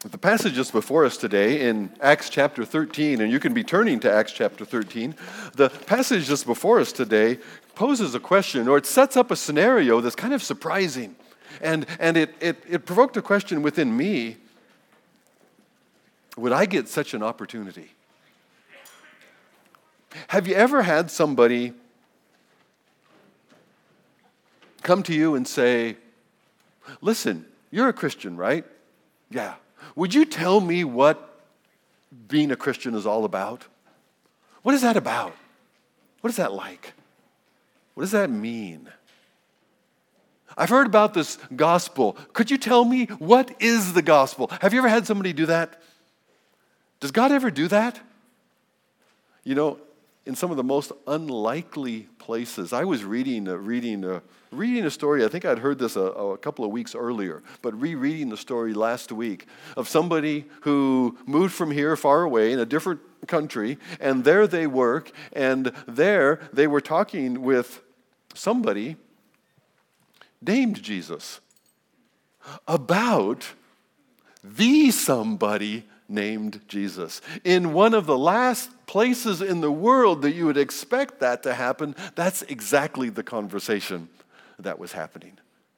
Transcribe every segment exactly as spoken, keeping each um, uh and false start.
The passage just before us today in Acts chapter thirteen, and you can be turning to Acts chapter thirteen, the passage just before us today poses a question, or it sets up a scenario that's kind of surprising. And, and it, it, it provoked a question within me. Would I get such an opportunity? Have you ever had somebody come to you and say, listen, you're a Christian, right? Yeah. Would you tell me what being a Christian is all about? What is that about? What is that like? What does that mean? I've heard about this gospel. Could you tell me what is the gospel? Have you ever had somebody do that? Does God ever do that? You know, in some of the most unlikely places. I was reading, uh, reading, uh, reading a story. I think I'd heard this a, a couple of weeks earlier, but rereading the story last week of somebody who moved from here far away in a different country, and there they work, and there they were talking with somebody named Jesus about the somebody named Jesus. In one of the last places in the world that you would expect that to happen, that's exactly the conversation that was happening.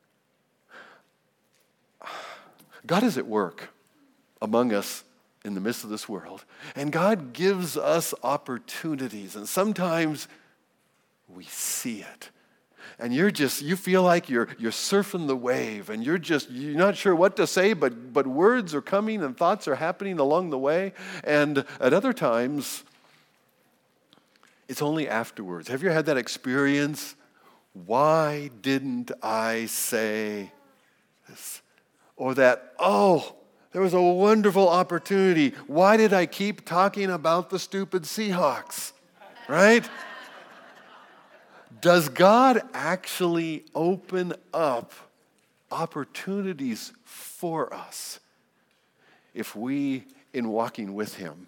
God is at work among us in the midst of this world, and God gives us opportunities, and sometimes we see it. And you're just, you feel like you're you're surfing the wave, and you're just, you're not sure what to say, but but words are coming and thoughts are happening along the way. And at other times, it's only afterwards. Have you ever had that experience? Why didn't I say this? Or that, oh, there was a wonderful opportunity. Why did I keep talking about the stupid Seahawks? Right? Does God actually open up opportunities for us if we, in walking with Him,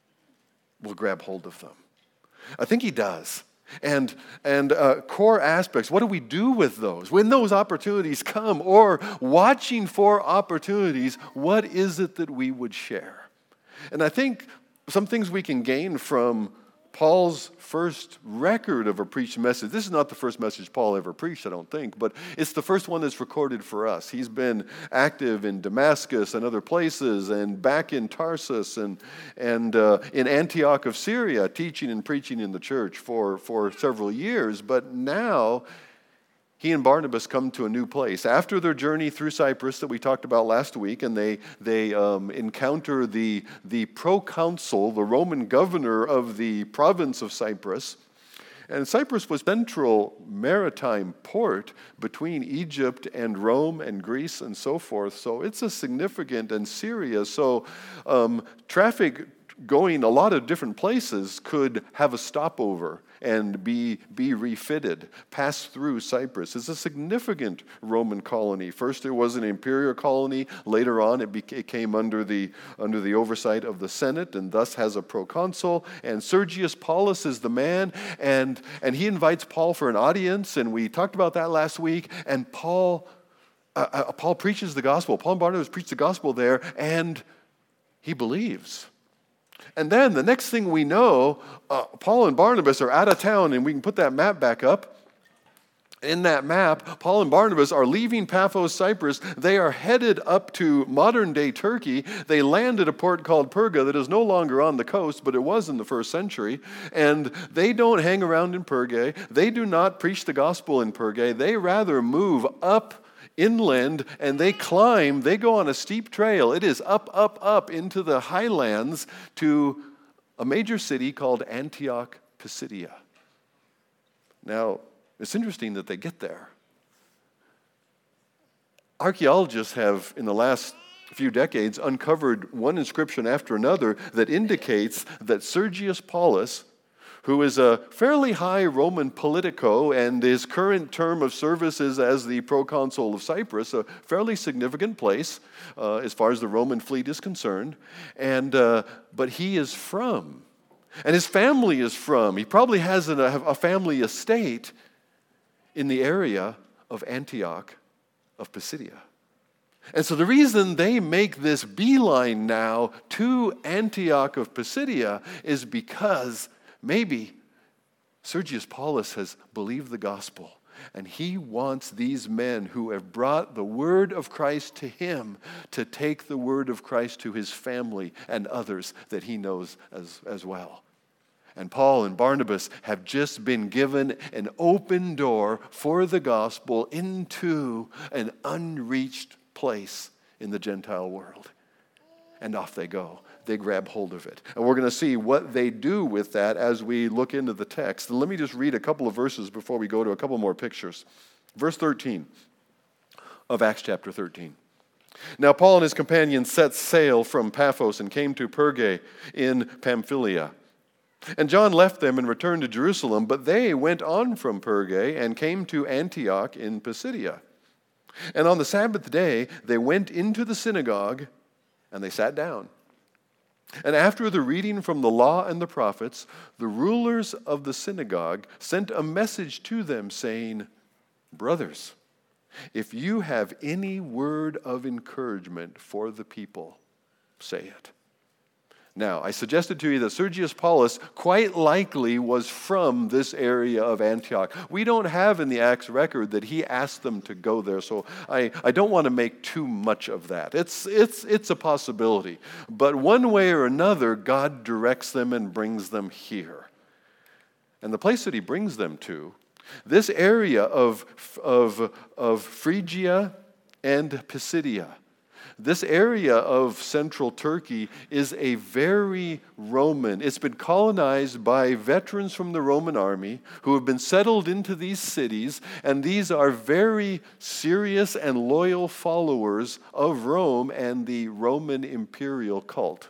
will grab hold of them? I think He does. And, and uh, core aspects, what do we do with those? When those opportunities come, or watching for opportunities, what is it that we would share? And I think some things we can gain from Paul's first record of a preached message. This is not the first message Paul ever preached, I don't think, but it's the first one that's recorded for us. He's been active in Damascus and other places, and back in Tarsus and and uh, in Antioch of Syria, teaching and preaching in the church for, for several years. But now he and Barnabas come to a new place. After their journey through Cyprus that we talked about last week, and they they um, encounter the, the proconsul, the Roman governor of the province of Cyprus. And Cyprus was central maritime port between Egypt and Rome and Greece and so forth. So it's a significant, and Syria. So um, traffic going a lot of different places could have a stopover and be be refitted, pass through Cyprus. It's a significant Roman colony. First it was an imperial colony. Later on it, became, it came under the under the oversight of the Senate, and thus has a proconsul. And Sergius Paulus is the man, and, and he invites Paul for an audience, and we talked about that last week. And Paul, uh, uh, Paul preaches the gospel. Paul and Barnabas preach the gospel there, and he believes. And then the next thing we know, uh, Paul and Barnabas are out of town, and we can put that map back up. In that map, Paul and Barnabas are leaving Paphos, Cyprus. They are headed up to modern-day Turkey. They land at a port called Perga that is no longer on the coast, but it was in the first century. And they don't hang around in Perga. They do not preach the gospel in Perga. They rather move up inland, and they climb, they go on a steep trail. It is up, up, up into the highlands to a major city called Antioch Pisidia. Now, it's interesting that they get there. Archaeologists have, in the last few decades, uncovered one inscription after another that indicates that Sergius Paulus, who is a fairly high Roman politico, and his current term of service is as the proconsul of Cyprus, a fairly significant place uh, as far as the Roman fleet is concerned. And uh, but he is from, and his family is from, he probably has an, a family estate in the area of Antioch of Pisidia. And so the reason they make this beeline now to Antioch of Pisidia is because maybe Sergius Paulus has believed the gospel, and he wants these men who have brought the word of Christ to him to take the word of Christ to his family and others that he knows as, as well. And Paul and Barnabas have just been given an open door for the gospel into an unreached place in the Gentile world. And off they go. They grab hold of it. And we're going to see what they do with that as we look into the text. And let me just read a couple of verses before we go to a couple more pictures. Verse thirteen of Acts chapter thirteen. Now Paul and his companions set sail from Paphos and came to Perge in Pamphylia. And John left them and returned to Jerusalem, but they went on from Perge and came to Antioch in Pisidia. And on the Sabbath day, they went into the synagogue and they sat down. And after the reading from the law and the prophets, the rulers of the synagogue sent a message to them saying, "Brothers, if you have any word of encouragement for the people, say it." Now, I suggested to you that Sergius Paulus quite likely was from this area of Antioch. We don't have in the Acts record that he asked them to go there, so I, I don't want to make too much of that. It's, it's, it's a possibility. But one way or another, God directs them and brings them here. And the place that he brings them to, this area of, of, of Phrygia and Pisidia, this area of central Turkey is a very Roman. It's been colonized by veterans from the Roman army who have been settled into these cities, and these are very serious and loyal followers of Rome and the Roman imperial cult.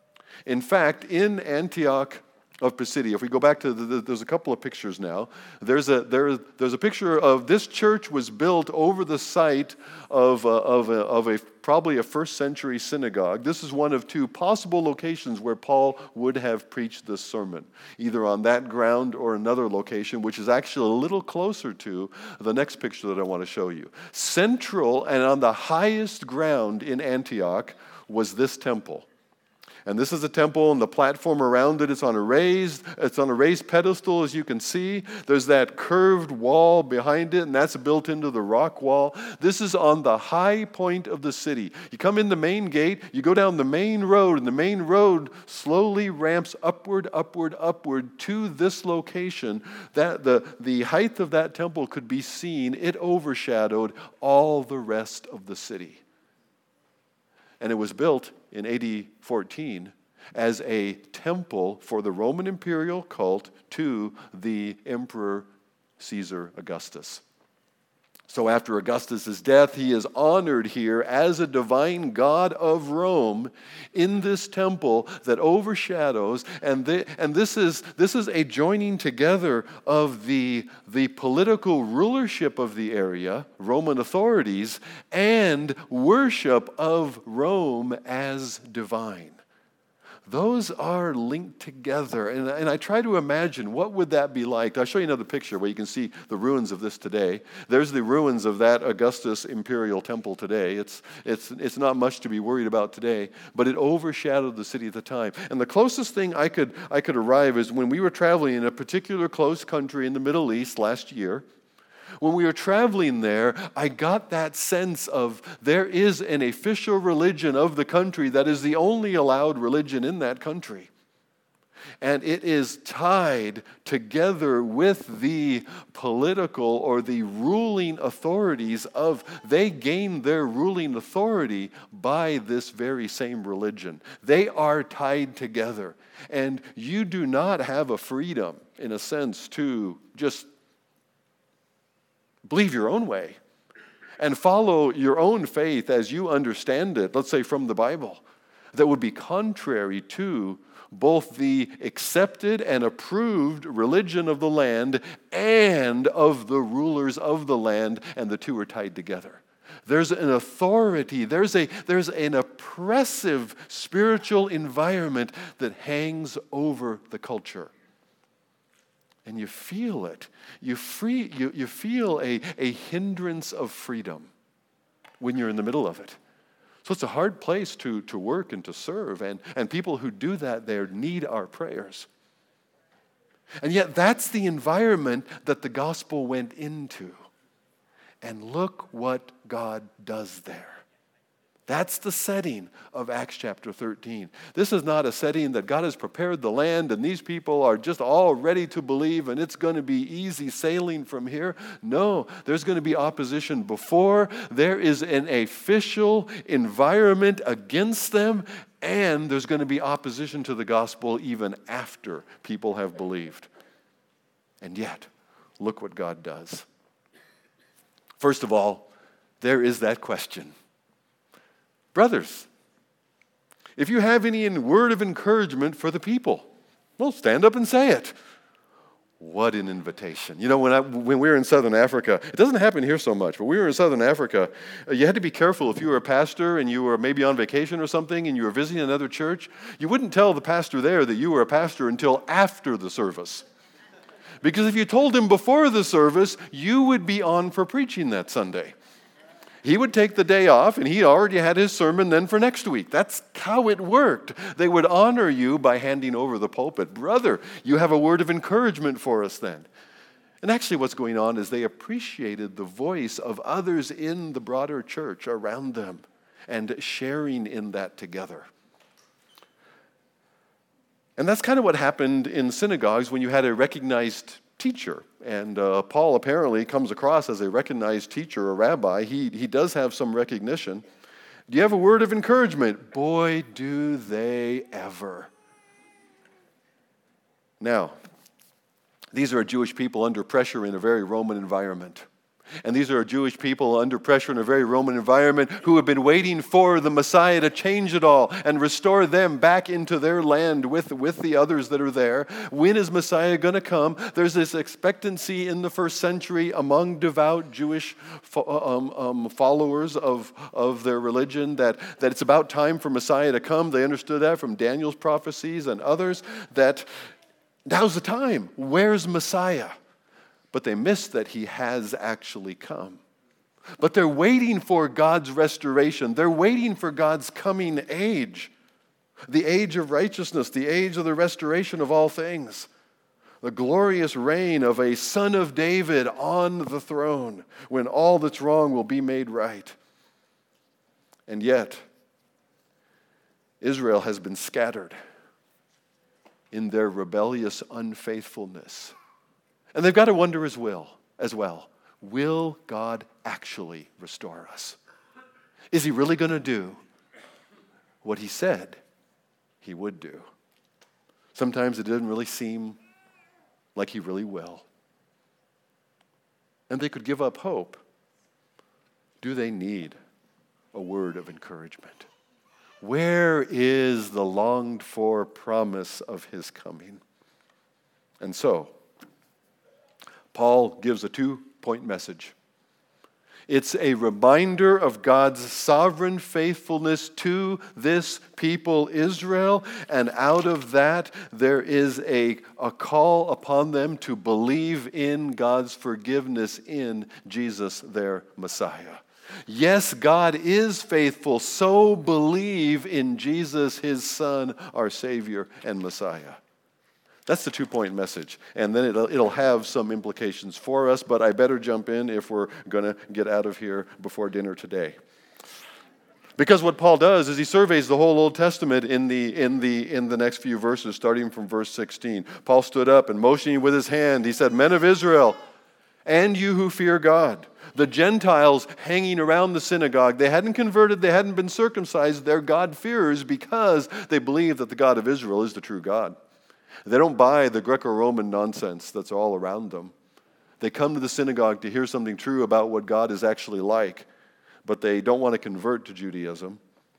In fact, in Antioch of Pisidia, if we go back to the, the, there's a couple of pictures now. There's a there, there's a picture of this church was built over the site of a, of a, of a probably a first century synagogue. This is one of two possible locations where Paul would have preached this sermon, either on that ground or another location, which is actually a little closer to the next picture that I want to show you. Central and on the highest ground in Antioch was this temple. And this is a temple, and the platform around it is on a raised, it's on a raised pedestal, as you can see. There's that curved wall behind it, and that's built into the rock wall. This is on the high point of the city. You come in the main gate, you go down the main road, and the main road slowly ramps upward, upward, upward to this location. That the, the height of that temple could be seen. It overshadowed all the rest of the city. And it was built in A D fourteen as a temple for the Roman imperial cult to the Emperor Caesar Augustus. So after Augustus' death, he is honored here as a divine god of Rome in this temple that overshadows, and, the, and this is this is a joining together of the, the political rulership of the area, Roman authorities, and worship of Rome as divine. Those are linked together, and, and I try to imagine what would that be like. I'll show you another picture where you can see the ruins of this today. There's the ruins of that Augustus imperial temple today. It's, it's, it's not much to be worried about today, but it overshadowed the city at the time. And the closest thing I could, I could arrive is when we were traveling in a particular close country in the Middle East last year. When we were traveling there, I got that sense of there is an official religion of the country that is the only allowed religion in that country. And it is tied together with the political or the ruling authorities of, they gain their ruling authority by this very same religion. They are tied together. And you do not have a freedom, in a sense, to just believe your own way and follow your own faith as you understand it, let's say from the Bible, that would be contrary to both the accepted and approved religion of the land and of the rulers of the land, and the two are tied together. There's an authority, there's a there's an oppressive spiritual environment that hangs over the culture. And you feel it. You, free, you, you feel a, a hindrance of freedom when you're in the middle of it. So it's a hard place to, to work and to serve, and, and people who do that there need our prayers. And yet that's the environment that the gospel went into. And look what God does there. That's the setting of Acts chapter thirteen. This is not a setting that God has prepared the land and these people are just all ready to believe and it's going to be easy sailing from here. No, there's going to be opposition before. There is an official environment against them, and there's going to be opposition to the gospel even after people have believed. And yet, look what God does. First of all, there is that question. Brothers, if you have any word of encouragement for the people, well, stand up and say it. What an invitation. You know, when, I, when we were in Southern Africa, it doesn't happen here so much, but we were in Southern Africa, you had to be careful if you were a pastor and you were maybe on vacation or something and you were visiting another church. You wouldn't tell the pastor there that you were a pastor until after the service. Because if you told him before the service, you would be on for preaching that Sunday. He would take the day off, and he already had his sermon then for next week. That's how it worked. They would honor you by handing over the pulpit. Brother, you have a word of encouragement for us then. And actually what's going on is they appreciated the voice of others in the broader church around them and sharing in that together. And that's kind of what happened in synagogues when you had a recognized teacher. And uh, Paul apparently comes across as a recognized teacher, a rabbi. He, he does have some recognition. Do you have a word of encouragement? Boy, do they ever. Now, these are Jewish people under pressure in a very Roman environment. And these are Jewish people under pressure in a very Roman environment who have been waiting for the Messiah to change it all and restore them back into their land with, with the others that are there. When is Messiah going to come? There's this expectancy in the first century among devout Jewish um, um, followers of, of their religion that, that it's about time for Messiah to come. They understood that from Daniel's prophecies and others, that now's the time. Where's Messiah? But they miss that he has actually come. But they're waiting for God's restoration. They're waiting for God's coming age, the age of righteousness, the age of the restoration of all things, the glorious reign of a son of David on the throne when all that's wrong will be made right. And yet, Israel has been scattered in their rebellious unfaithfulness. And they've got to wonder as well, as well, will God actually restore us? Is he really going to do what he said he would do? Sometimes it doesn't really seem like he really will. And they could give up hope. Do they need a word of encouragement? Where is the longed-for promise of his coming? And so, Paul gives a two-point message. It's a reminder of God's sovereign faithfulness to this people, Israel, and out of that, there is a, a call upon them to believe in God's forgiveness in Jesus, their Messiah. Yes, God is faithful, so believe in Jesus, his Son, our Savior and Messiah. That's the two-point message. And then it'll, it'll have some implications for us, but I better jump in if we're going to get out of here before dinner today. Because what Paul does is he surveys the whole Old Testament in the, in the, in the next few verses, starting from verse sixteen. Paul stood up and motioning with his hand, he said, "Men of Israel, and you who fear God." The Gentiles hanging around the synagogue, they hadn't converted, they hadn't been circumcised, they're God-fearers because they believe that the God of Israel is the true God. They don't buy the Greco-Roman nonsense that's all around them. They come to the synagogue to hear something true about what God is actually like, but they don't want to convert to Judaism.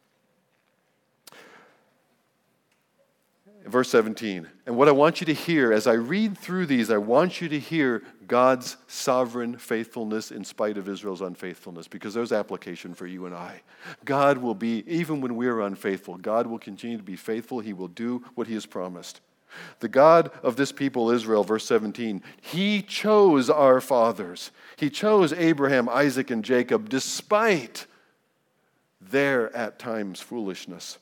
Verse seventeen, and what I want you to hear, as I read through these, I want you to hear God's sovereign faithfulness in spite of Israel's unfaithfulness, because there's application for you and I. God will be, even when we are unfaithful, God will continue to be faithful. He will do what he has promised. The God of this people, Israel, verse seventeen, he chose our fathers. He chose Abraham, Isaac, and Jacob despite their at times foolishness.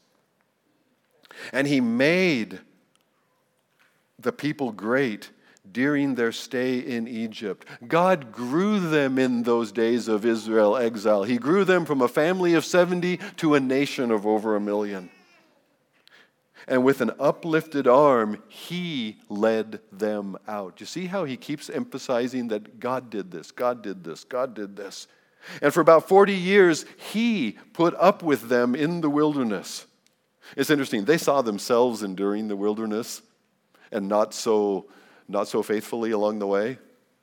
And he made the people great during their stay in Egypt. God grew them in those days of Israel exile. He grew them from a family of seventy to a nation of over a million. And with an uplifted arm, he led them out. You see how he keeps emphasizing that God did this, God did this, God did this. And for about forty years, he put up with them in the wilderness. It's interesting. They saw themselves enduring the wilderness and not so, not so faithfully along the way.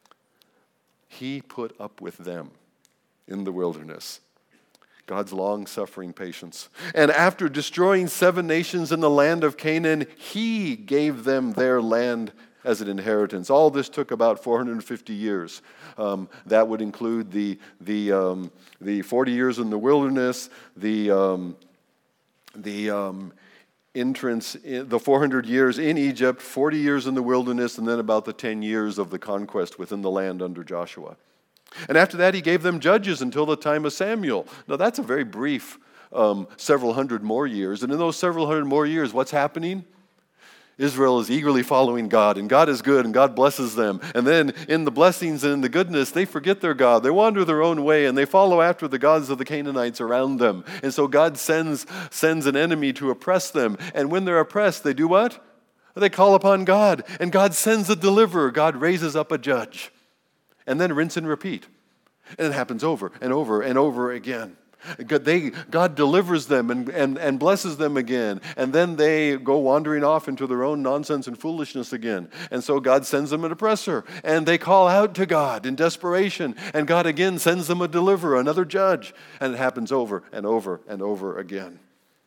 He put up with them in the wilderness. God's long-suffering patience. And after destroying seven nations in the land of Canaan, he gave them their land as an inheritance. All this took about four hundred fifty years. Um, that would include the the um, the forty years in the wilderness, the um, the um, entrance, in, the four hundred years in Egypt, forty years in the wilderness, and then about the ten years of the conquest within the land under Joshua. And after that, he gave them judges until the time of Samuel. Now, that's a very brief um, several hundred more years. And in those several hundred more years, what's happening? Israel is eagerly following God, and God is good, and God blesses them. And then in the blessings and in the goodness, they forget their God. They wander their own way, and they follow after the gods of the Canaanites around them. And so God sends, sends an enemy to oppress them. And when they're oppressed, they do what? They call upon God, and God sends a deliverer. God raises up a judge. And then rinse and repeat. And it happens over and over and over again. God, they, God delivers them and, and, and blesses them again. And then they go wandering off into their own nonsense and foolishness again. And so God sends them an oppressor. And they call out to God in desperation. And God again sends them a deliverer, another judge. And it happens over and over and over again.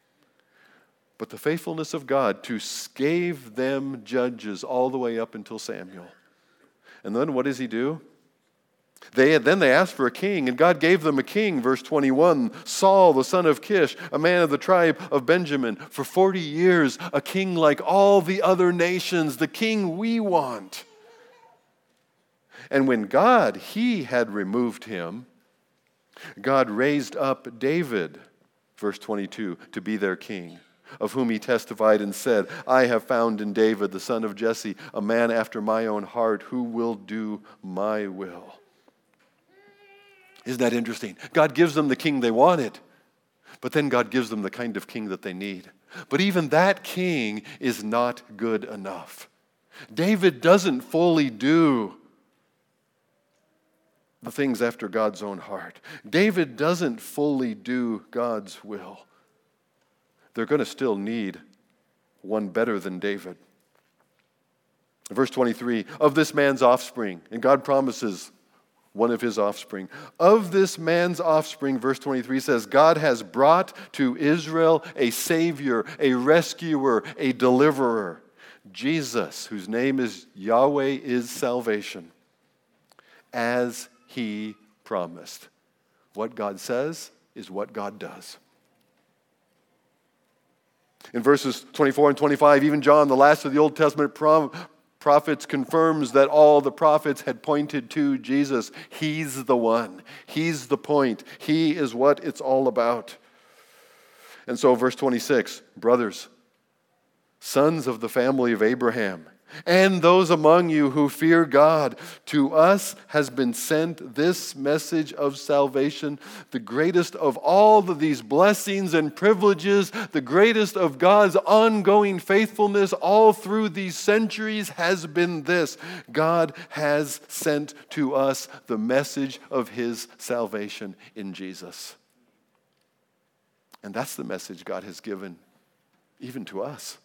But the faithfulness of God to gave them judges all the way up until Samuel. And then what does he do? They then they asked for a king, and God gave them a king, verse twenty-one, Saul, the son of Kish, a man of the tribe of Benjamin. For forty years, a king like all the other nations, the king we want. And when God, he had removed him, God raised up David, verse twenty-two, to be their king, of whom he testified and said, I have found in David, the son of Jesse, a man after my own heart, who will do my will. Isn't that interesting? God gives them the king they wanted, but then God gives them the kind of king that they need. But even that king is not good enough. David doesn't fully do the things after God's own heart. David doesn't fully do God's will. They're going to still need one better than David. Verse twenty-three, of this man's offspring, and God promises one of his offspring. Of this man's offspring, verse twenty-three says, God has brought to Israel a Savior, a rescuer, a deliverer. Jesus, whose name is Yahweh is salvation, as he promised. What God says is what God does. In verses twenty-four and twenty-five, even John, the last of the Old Testament prom- prophets, confirms that all the prophets had pointed to Jesus. He's the one. He's the point. He is what it's all about. And so verse twenty-six, brothers, sons of the family of Abraham, and those among you who fear God, to us has been sent this message of salvation, the greatest of all of these blessings and privileges, the greatest of God's ongoing faithfulness all through these centuries has been this. God has sent to us the message of his salvation in Jesus. And that's the message God has given even to us.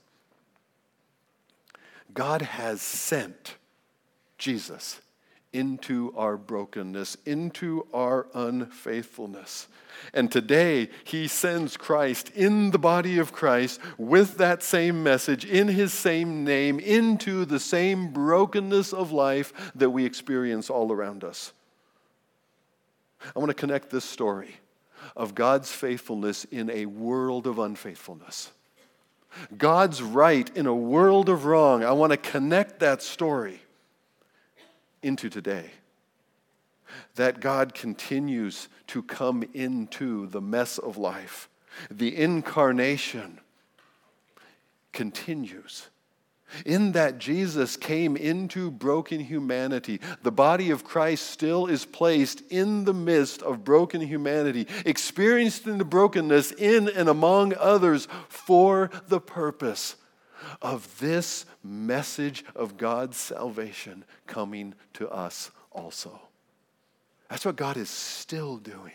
God has sent Jesus into our brokenness, into our unfaithfulness. And today, he sends Christ in the body of Christ with that same message, in his same name, into the same brokenness of life that we experience all around us. I want to connect this story of God's faithfulness in a world of unfaithfulness. God's right in a world of wrong. I want to connect that story into today. that God continues to come into the mess of life. The incarnation continues. In that Jesus came into broken humanity, the body of Christ still is placed in the midst of broken humanity, experienced in the brokenness in and among others for the purpose of this message of God's salvation coming to us also. That's what God is still doing.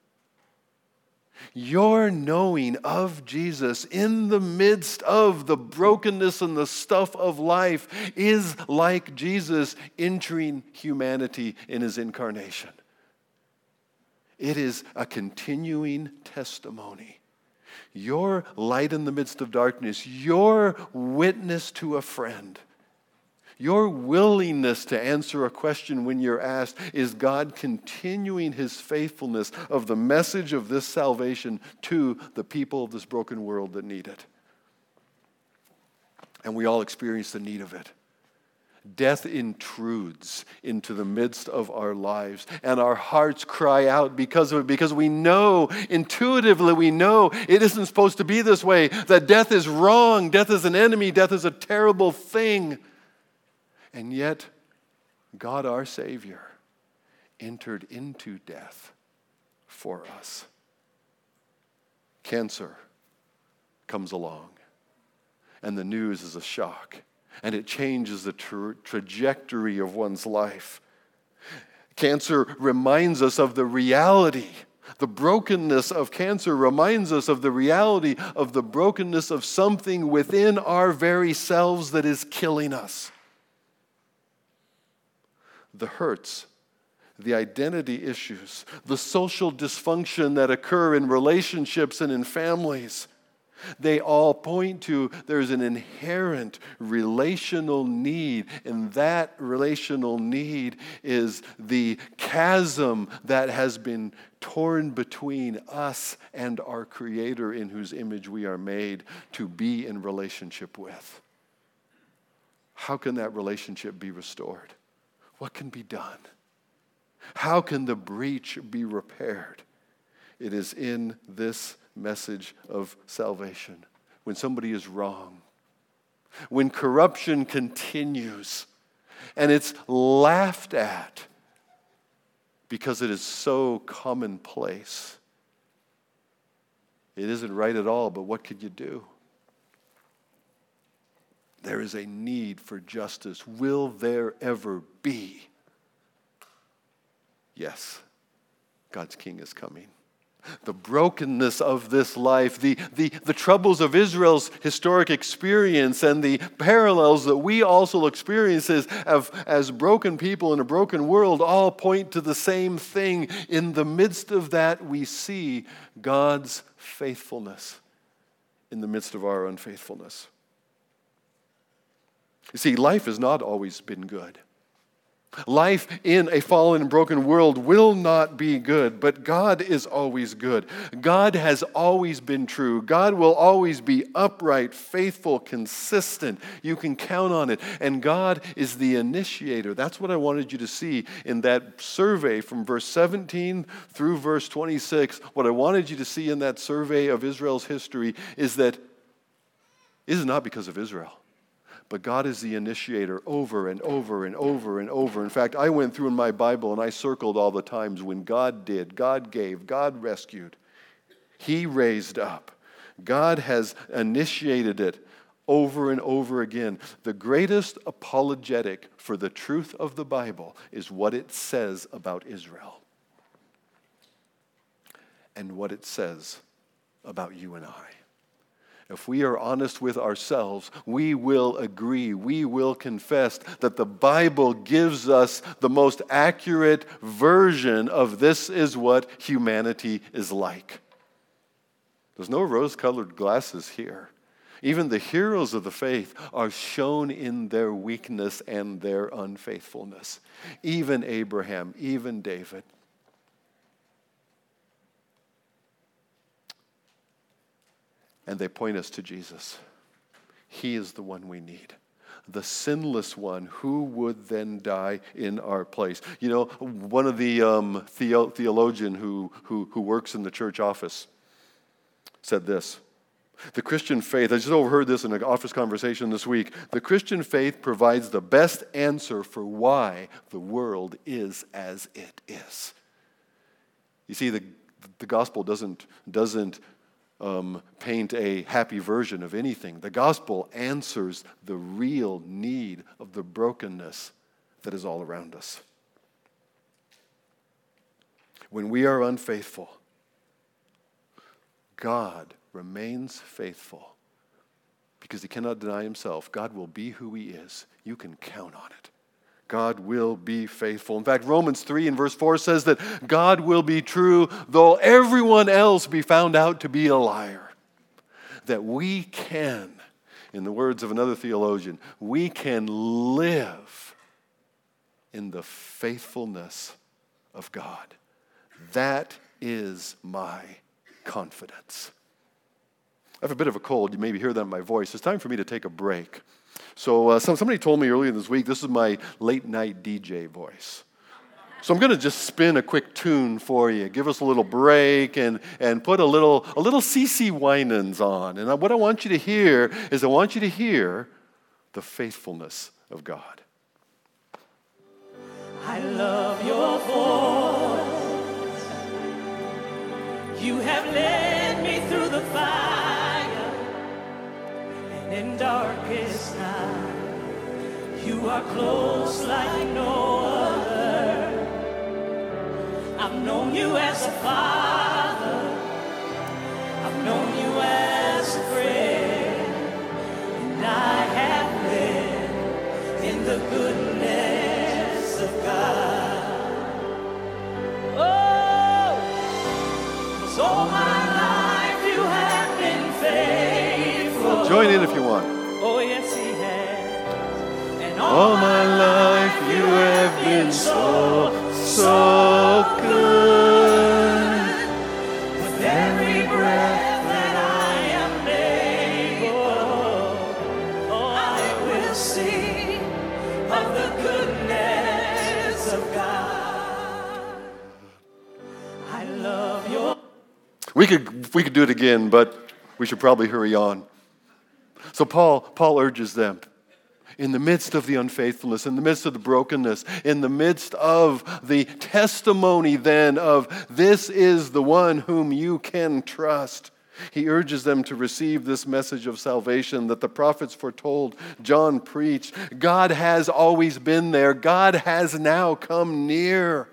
Your knowing of Jesus in the midst of the brokenness and the stuff of life is like Jesus entering humanity in his incarnation. It is a continuing testimony. Your light in the midst of darkness, your witness to a friend, your willingness to answer a question when you're asked, is God continuing his faithfulness of the message of this salvation to the people of this broken world that need it? And we all experience the need of it. Death intrudes into the midst of our lives, and our hearts cry out because of it, because we know, intuitively we know it isn't supposed to be this way, that death is wrong, death is an enemy, death is a terrible thing. And yet, God our Savior entered into death for us. Cancer comes along, and the news is a shock, and it changes the tra- trajectory of one's life. Cancer reminds us of the reality. The brokenness of cancer reminds us of the reality of the brokenness of something within our very selves that is killing us. The hurts, the identity issues, the social dysfunction that occur in relationships and in families, they all point to there's an inherent relational need, and that relational need is the chasm that has been torn between us and our Creator in whose image we are made to be in relationship with. How can that relationship be restored? What can be done? How can the breach be repaired? It is in this message of salvation. When somebody is wrong, when corruption continues, and it's laughed at because it is so commonplace. It isn't right at all, but what could you do? There is a need for justice. Will there ever be? Yes, God's King is coming. The brokenness of this life, the, the, the troubles of Israel's historic experience, and the parallels that we also experience as, as, as broken people in a broken world all point to the same thing. In the midst of that, we see God's faithfulness in the midst of our unfaithfulness. You see, life has not always been good. Life in a fallen and broken world will not be good, but God is always good. God has always been true. God will always be upright, faithful, consistent. You can count on it. And God is the initiator. That's what I wanted you to see in that survey from verse seventeen through verse twenty-six. What I wanted you to see in that survey of Israel's history is that it is not because of Israel. But God is the initiator over and over and over and over. In fact, I went through in my Bible and I circled all the times when God did, God gave, God rescued. He raised up. God has initiated it over and over again. The greatest apologetic for the truth of the Bible is what it says about Israel and what it says about you and I. If we are honest with ourselves, we will agree, we will confess that the Bible gives us the most accurate version of this is what humanity is like. There's no rose-colored glasses here. Even the heroes of the faith are shown in their weakness and their unfaithfulness. Even Abraham, even David. And they point us to Jesus. He is the one we need. the sinless one, who would then die in our place? You know, one of the um, theo- theologian who, who, who works in the church office said this: the Christian faith, I just overheard this in an office conversation this week, the Christian faith provides the best answer for why the world is as it is. You see, the, the gospel doesn't, doesn't um, paint a happy version of anything. The gospel answers the real need of the brokenness that is all around us. When we are unfaithful, God remains faithful because he cannot deny himself. God will be who he is. You can count on it. God will be faithful. In fact, Romans three and verse four says that God will be true though everyone else be found out to be a liar. That we can, in the words of another theologian, we can live in the faithfulness of God. That is my confidence. I have a bit of a cold. You maybe hear that in my voice. It's time for me to take a break. So uh, some, somebody told me earlier this week, this is my late night D J voice. So I'm going to just spin a quick tune for you, give us a little break, and, and put a little a little C C Winans on. And what I want you to hear is I want you to hear the faithfulness of God. I love your voice. You have led me through the fire, and in darkest night, you are close like no other. I've known you as a father, I've known you as a friend, and I have lived in the goodness of God. Oh, 'cause all my life you have been faithful. Join in if you want. Oh, yes, he has. And all, All my life you have been so, so good. with every breath that I am able, oh, I will sing of the goodness of God. I love your. We could we could do it again, but we should probably hurry on. So Paul Paul urges them, in the midst of the unfaithfulness, in the midst of the brokenness, in the midst of the testimony then of this is the one whom you can trust, he urges them to receive this message of salvation that the prophets foretold, John preached. God has always been there. God has now come near.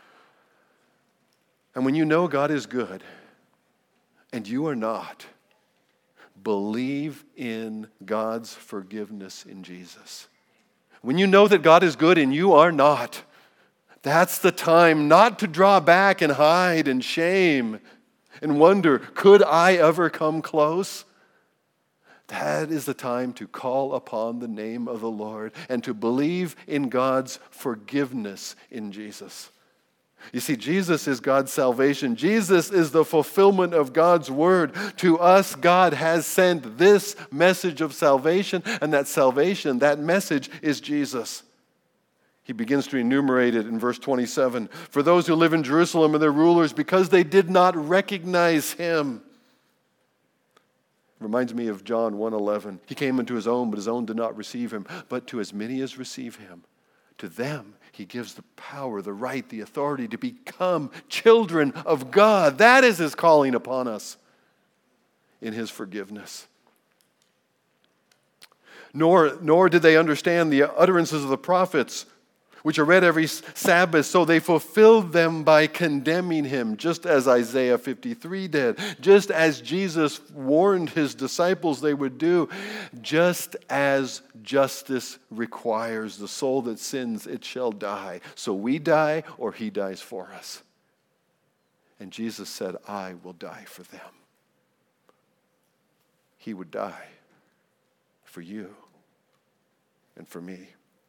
And when you know God is good and you are not, believe in God's forgiveness in Jesus. When you know that God is good and you are not, that's the time not to draw back and hide in shame and wonder, could I ever come close? That is the time to call upon the name of the Lord and to believe in God's forgiveness in Jesus. You see, Jesus is God's salvation. Jesus is the fulfillment of God's word. To us, God has sent this message of salvation, and that salvation, that message is Jesus. He begins to enumerate it in verse twenty-seven. For those who live in Jerusalem and their rulers, because they did not recognize him. Reminds me of John one eleven. He came into his own, but his own did not receive him. But to as many as receive him, to them he gives the power, the right, the authority to become children of God. That is his calling upon us in his forgiveness. Nor, nor did they understand the utterances of the prophets, which are read every Sabbath, so they fulfilled them by condemning him, just as Isaiah fifty-three did, just as Jesus warned his disciples they would do, just as justice requires the soul that sins, it shall die. So we die or he dies for us. And Jesus said, I will die for them. He would die for you and for me.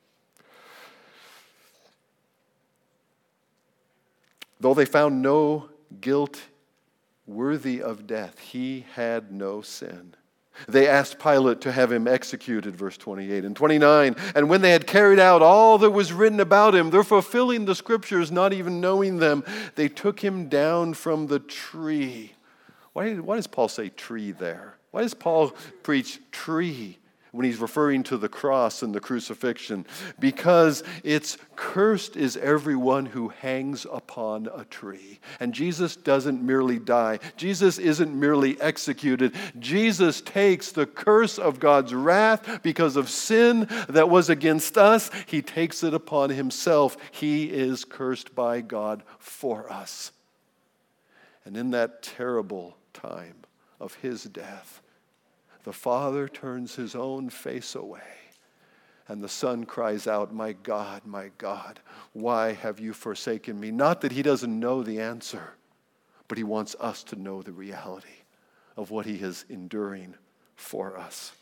Though they found no guilt worthy of death, he had no sin. They asked Pilate to have him executed, verse twenty-eight. And twenty-nine, and when they had carried out all that was written about him, they're fulfilling the scriptures, not even knowing them, they took him down from the tree. Why, why does Paul say tree there? Why does Paul preach tree when he's referring to the cross and the crucifixion? Because it's cursed is everyone who hangs upon a tree. And Jesus doesn't merely die. Jesus isn't merely executed. Jesus takes the curse of God's wrath because of sin that was against us. He takes it upon himself. He is cursed by God for us. And in that terrible time of his death, the Father turns his own face away, and the Son cries out, "My God, my God, why have you forsaken me?" Not that he doesn't know the answer, but he wants us to know the reality of what he is enduring for us.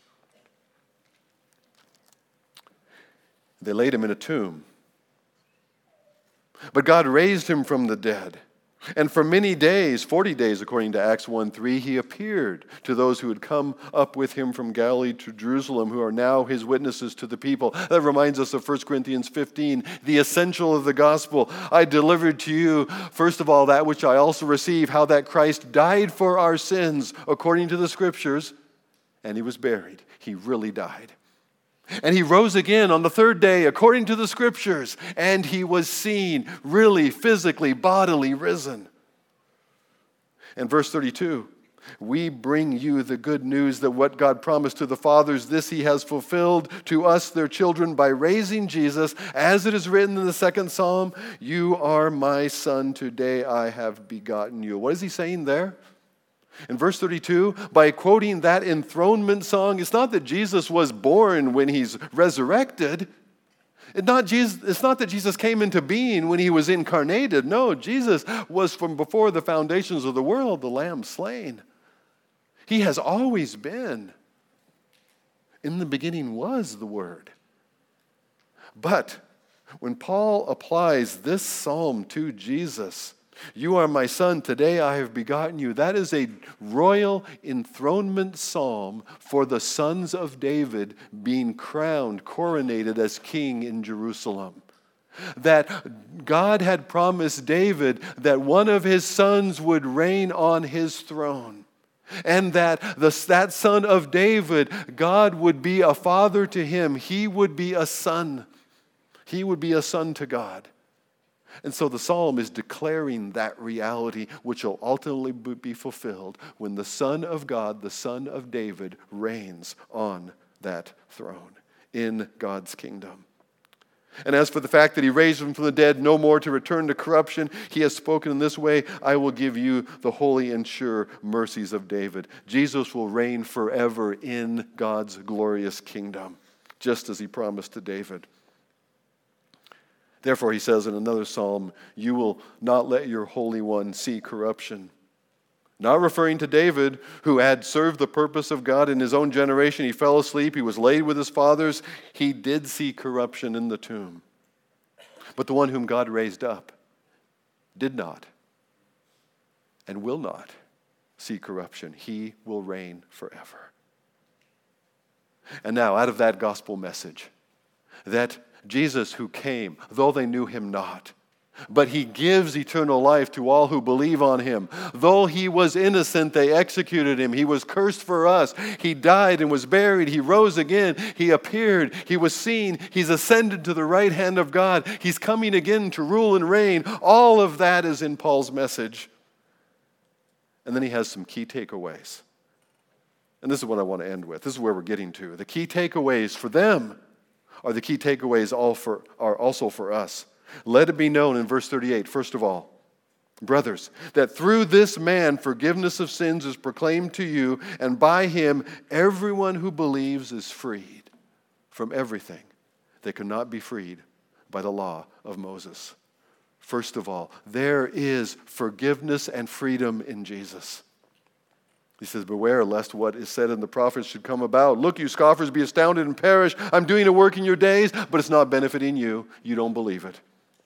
They laid him in a tomb, but God raised him from the dead. And for many days, forty days according to Acts one three, he appeared to those who had come up with him from Galilee to Jerusalem, who are now his witnesses to the people. That reminds us of First Corinthians fifteen, the essential of the gospel. I delivered to you, first of all, that which I also received, how that Christ died for our sins according to the scriptures, and he was buried. He really died. And he rose again on the third day according to the scriptures, and he was seen, really, physically, bodily risen. And verse thirty-two, we bring you the good news that what God promised to the fathers, this he has fulfilled to us, their children, by raising Jesus, as it is written in the second psalm, you are my son, today I have begotten you. What is he saying there? In verse thirty-two, by quoting that enthronement song, it's not that Jesus was born when he's resurrected. It's not, Jesus, it's not that Jesus came into being when he was incarnated. No, Jesus was from before the foundations of the world, the Lamb slain. He has always been. In the beginning was the Word. But when Paul applies this psalm to Jesus, you are my son, today I have begotten you. That is a royal enthronement psalm for the sons of David being crowned, coronated as king in Jerusalem. That God had promised David that one of his sons would reign on his throne. And that the, that son of David, God would be a father to him. He would be a son. He would be a son to God. And so the psalm is declaring that reality, which will ultimately be fulfilled when the Son of God, the Son of David, reigns on that throne in God's kingdom. And as for the fact that he raised him from the dead, no more to return to corruption, he has spoken in this way, I will give you the holy and sure mercies of David. Jesus will reign forever in God's glorious kingdom, just as he promised to David. Therefore, he says in another psalm, you will not let your Holy One see corruption. Not referring to David, who had served the purpose of God in his own generation. He fell asleep. He was laid with his fathers. He did see corruption in the tomb. But the one whom God raised up did not and will not see corruption. He will reign forever. And now, out of that gospel message, that Jesus who came, though they knew him not, but he gives eternal life to all who believe on him. Though he was innocent, they executed him. He was cursed for us. He died and was buried. He rose again. He appeared. He was seen. He's ascended to the right hand of God. He's coming again to rule and reign. All of that is in Paul's message. And then he has some key takeaways. And this is what I want to end with. This is where we're getting to. The key takeaways for them are the key takeaways all for, are also for us. Let it be known in verse thirty-eight, first of all, brothers, that through this man forgiveness of sins is proclaimed to you, and by him everyone who believes is freed from everything that could not be freed by the law of Moses. First of all, there is forgiveness and freedom in Jesus. He says, beware lest what is said in the prophets should come about. Look, you scoffers, be astounded and perish. I'm doing a work in your days, but it's not benefiting you. You don't believe it.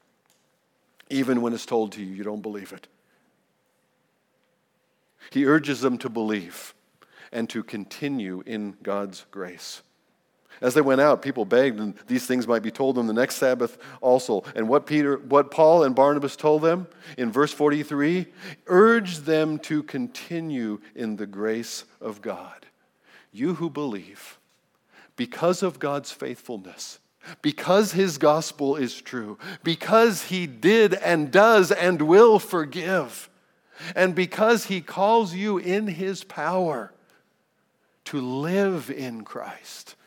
Even when it's told to you, you don't believe it. He urges them to believe. and to continue in God's grace. As they went out, people begged, and these things might be told them the next Sabbath also. And what Peter, what Paul and Barnabas told them in verse forty-three, urge them to continue in the grace of God. You who believe, because of God's faithfulness, because his gospel is true, because he did and does and will forgive, and because he calls you in his power to live in Christ.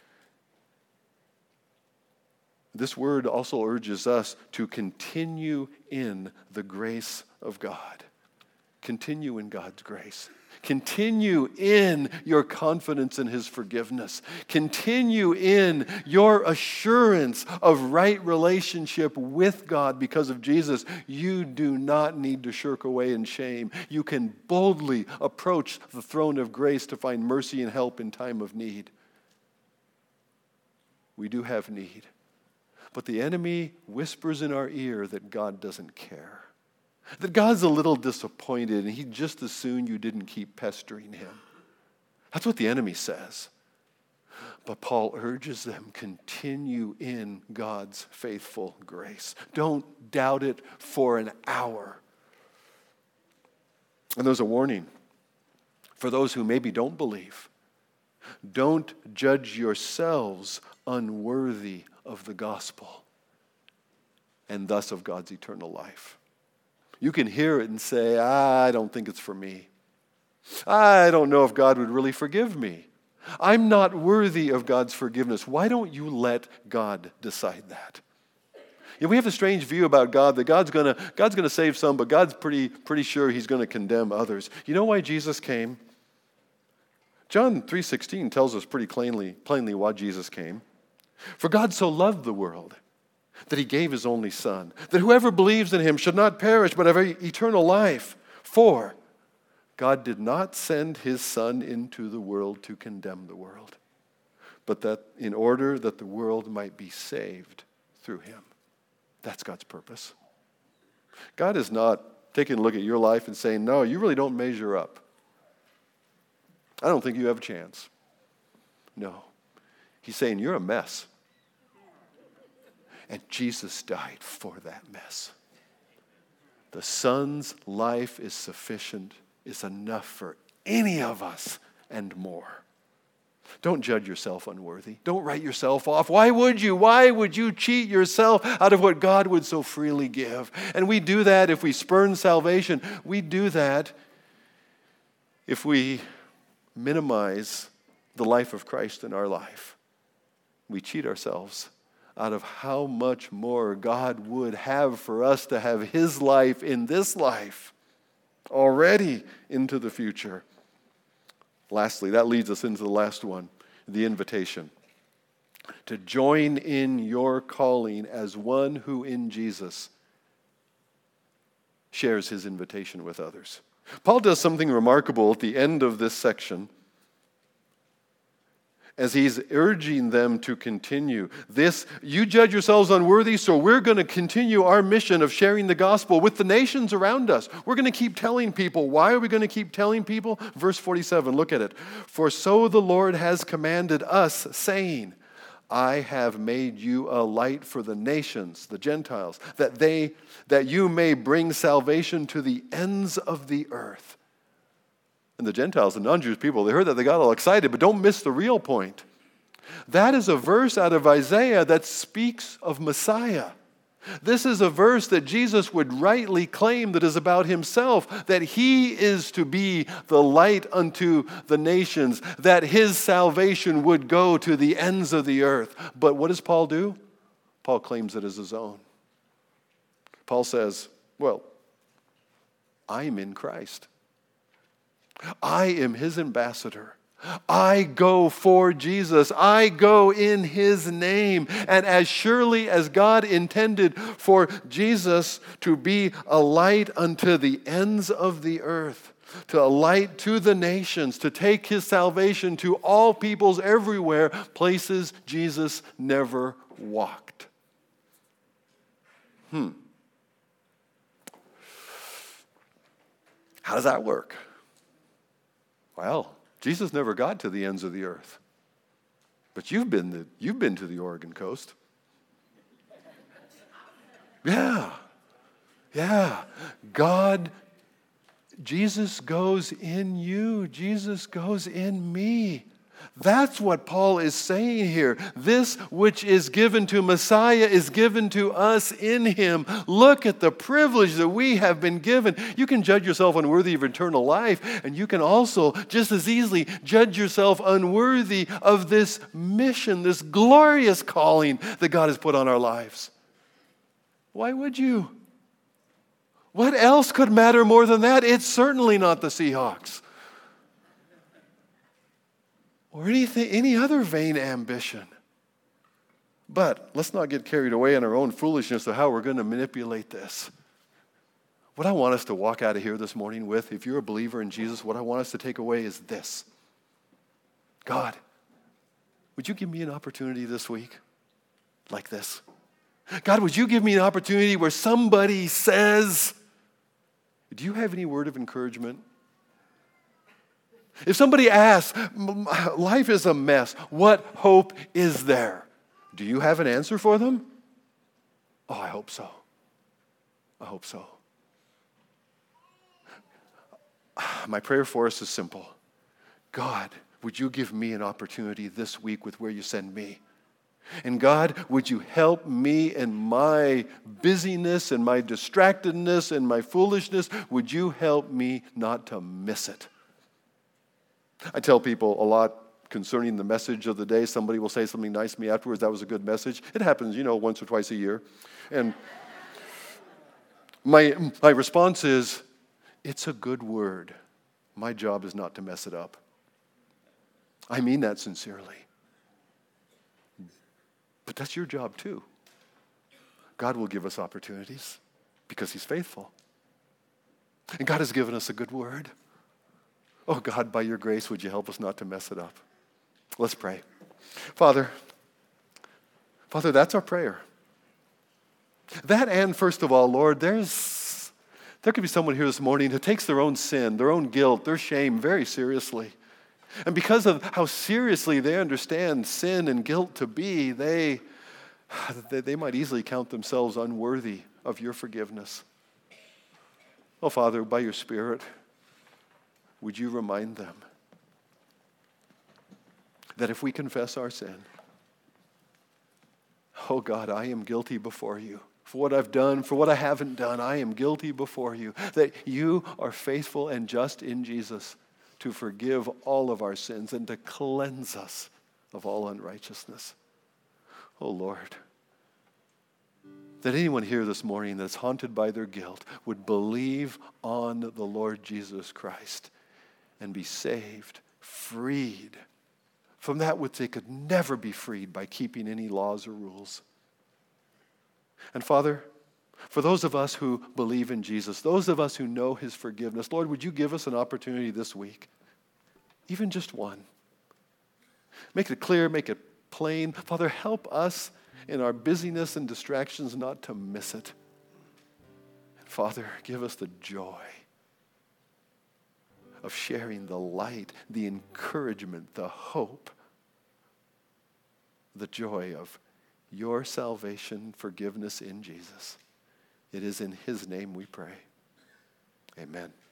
This word also urges us to continue in the grace of God. Continue in God's grace. Continue in your confidence in his forgiveness. Continue in your assurance of right relationship with God because of Jesus. You do not need to shirk away in shame. You can boldly approach the throne of grace to find mercy and help in time of need. We do have need. But the enemy whispers in our ear that God doesn't care. That God's a little disappointed and he'd just as soon you didn't keep pestering him. That's what the enemy says. But Paul urges them, continue in God's faithful grace. Don't doubt it for an hour. And there's a warning for those who maybe don't believe. Don't judge yourselves unworthy of the gospel and thus of God's eternal life. You can hear it and say, I don't think it's for me. I don't know if God would really forgive me. I'm not worthy of God's forgiveness. Why don't you let God decide that? You know, we have a strange view about God that God's gonna God's gonna save some, but God's pretty pretty sure he's gonna condemn others. You know why Jesus came? John three sixteen tells us pretty plainly, plainly why Jesus came. For God so loved the world that he gave his only Son, that whoever believes in him should not perish but have eternal life. For God did not send his Son into the world to condemn the world, but that in order that the world might be saved through him. That's God's purpose. God is not taking a look at your life and saying, no, you really don't measure up. I don't think you have a chance. No. He's saying, you're a mess. And Jesus died for that mess. The Son's life is sufficient, is enough for any of us and more. Don't judge yourself unworthy. Don't write yourself off. Why would you? Why would you cheat yourself out of what God would so freely give? And we do that if we spurn salvation. We do that if we minimize the life of Christ in our life. We cheat ourselves out of how much more God would have for us to have his life in this life, already into the future. Lastly, that leads us into the last one, the invitation. To join in your calling as one who in Jesus shares his invitation with others. Paul does something remarkable at the end of this section as he's urging them to continue. This, you judge yourselves unworthy, so we're going to continue our mission of sharing the gospel with the nations around us. We're going to keep telling people. Why are we going to keep telling people? Verse forty-seven, look at it. For so the Lord has commanded us, saying, I have made you a light for the nations, the Gentiles, that they, that you may bring salvation to the ends of the earth. And the Gentiles, the non-Jewish people, they heard that, they got all excited, but don't miss the real point. That is a verse out of Isaiah that speaks of Messiah. This is a verse that Jesus would rightly claim that is about himself, that he is to be the light unto the nations, that his salvation would go to the ends of the earth. But what does Paul do? Paul claims it as his own. Paul says, well, I am in Christ. I am his ambassador. I go for Jesus. I go in his name. And as surely as God intended for Jesus to be a light unto the ends of the earth, to a light to the nations, to take his salvation to all peoples everywhere, places Jesus never walked. Hmm. How does that work? Well, Jesus never got to the ends of the earth. But you've been, the, you've been to the Oregon coast. Yeah. Yeah. God, Jesus goes in you. Jesus goes in me. That's what Paul is saying here. This which is given to Messiah is given to us in him. Look at the privilege that we have been given. You can judge yourself unworthy of eternal life, and you can also just as easily judge yourself unworthy of this mission, this glorious calling that God has put on our lives. Why would you? What else could matter more than that? It's certainly not the Seahawks. Or anything, any other vain ambition. But let's not get carried away in our own foolishness of how we're going to manipulate this. What I want us to walk out of here this morning with, if you're a believer in Jesus, what I want us to take away is this. God, would you give me an opportunity this week like this? God, would you give me an opportunity where somebody says, do you have any word of encouragement? If somebody asks, life is a mess, what hope is there? Do you have an answer for them? Oh, I hope so. I hope so. My prayer for us is simple. God, would you give me an opportunity this week with where you send me? And God, would you help me in my busyness and my distractedness and my foolishness? Would you help me not to miss it? I tell people a lot concerning the message of the day. Somebody will say something nice to me afterwards. That was a good message. It happens, you know, once or twice a year. And my, my response is, it's a good word. My job is not to mess it up. I mean that sincerely. But that's your job too. God will give us opportunities because he's faithful. And God has given us a good word. Oh God, by your grace, would you help us not to mess it up? Let's pray. Father, Father, that's our prayer. That and first of all, Lord, there's there could be someone here this morning who takes their own sin, their own guilt, their shame very seriously. And because of how seriously they understand sin and guilt to be, they, they might easily count themselves unworthy of your forgiveness. Oh, Father, by your Spirit, would you remind them that if we confess our sin, oh God, I am guilty before you. For what I've done, for what I haven't done, I am guilty before you. That you are faithful and just in Jesus to forgive all of our sins and to cleanse us of all unrighteousness. Oh Lord, that anyone here this morning that's haunted by their guilt would believe on the Lord Jesus Christ and be saved, freed from that which they could never be freed by keeping any laws or rules. And Father, for those of us who believe in Jesus, those of us who know his forgiveness, Lord, would you give us an opportunity this week, even just one. Make it clear, make it plain. Father, help us in our busyness and distractions not to miss it. And Father, give us the joy of sharing the light, the encouragement, the hope, the joy of your salvation, forgiveness in Jesus. It is in his name we pray. Amen.